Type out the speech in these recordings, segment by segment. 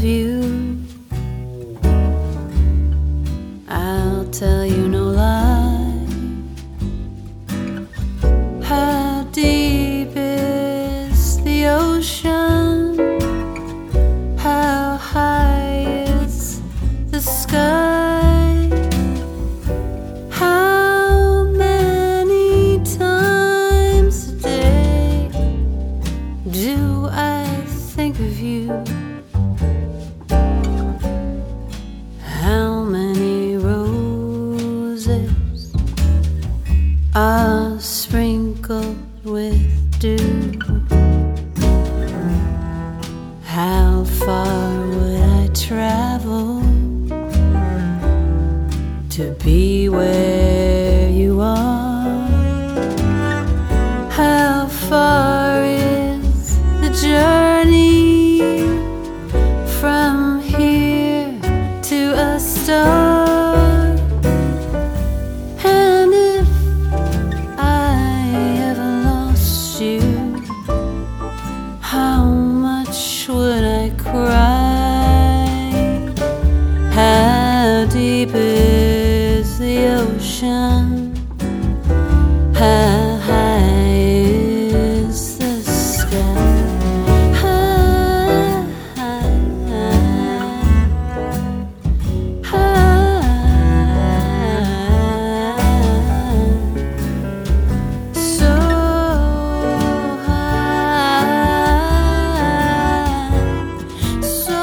love you. I'll tell you no lie. How deep is the ocean? How high is the sky? How many times a day do I think of you? How many roses are sprinkled with dew? How far would I travel to be where you are? How far is the journey from here to a star? And if I ever lost you, how much would I cry? How deep is the ocean? How high is the sky? So high, so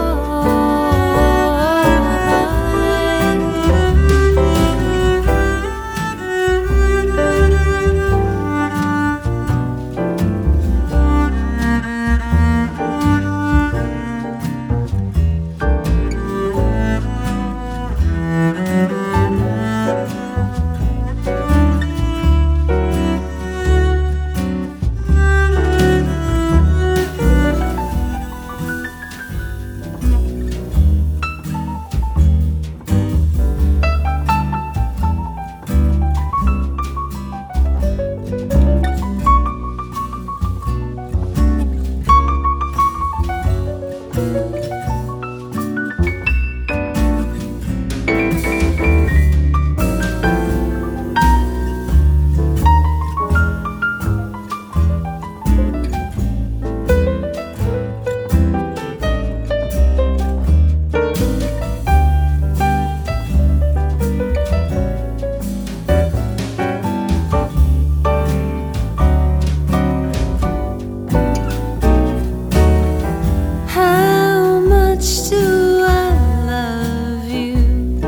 how much do I love you?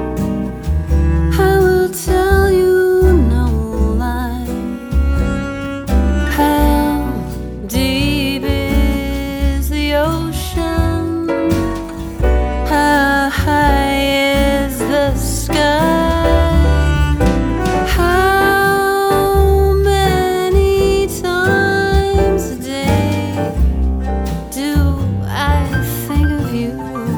I will tell you no lie. How deep is the ocean? How high is the sky? How many times a day do I think of you?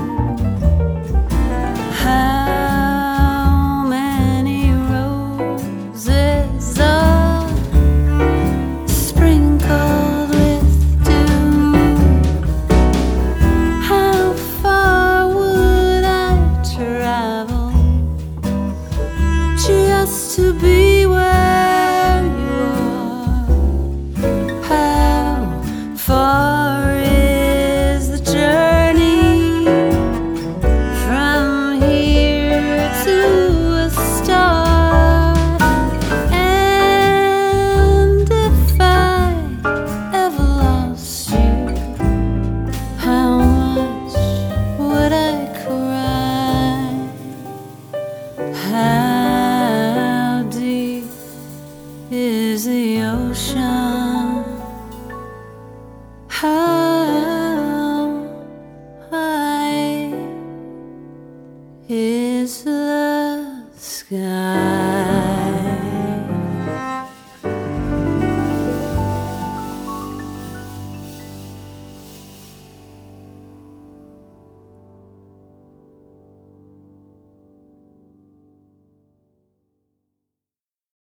How many roses are sprinkled with dew? How far would I travel just to be where you are? How far is the journey from here to a star? And if I ever lost you, how much would I cry? How deep is the ocean? How high is the sky?